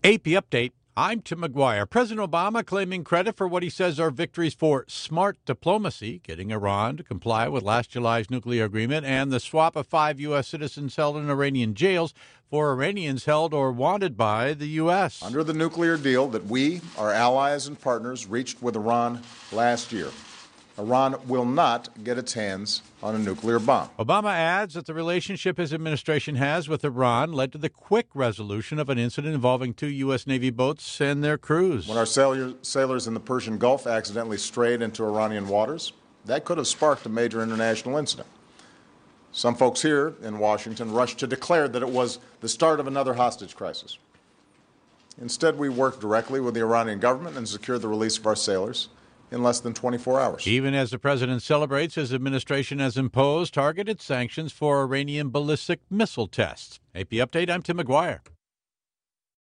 AP Update. I'm Tim McGuire. President Obama claiming credit for what he says are victories for smart diplomacy, getting Iran to comply with last July's nuclear agreement, and the swap of 5 U.S. citizens held in Iranian jails for Iranians held or wanted by the U.S. Under the nuclear deal that we, our allies and partners, reached with Iran last year, Iran will not get its hands on a nuclear bomb. Obama adds that the relationship his administration has with Iran led to the quick resolution of an incident involving 2 U.S. Navy boats and their crews. When our sailors in the Persian Gulf accidentally strayed into Iranian waters, that could have sparked a major international incident. Some folks here in Washington rushed to declare that it was the start of another hostage crisis. Instead, we worked directly with the Iranian government and secured the release of our sailors in less than 24 hours. Even as the president celebrates, his administration has imposed targeted sanctions for Iranian ballistic missile tests. AP Update, I'm Tim McGuire.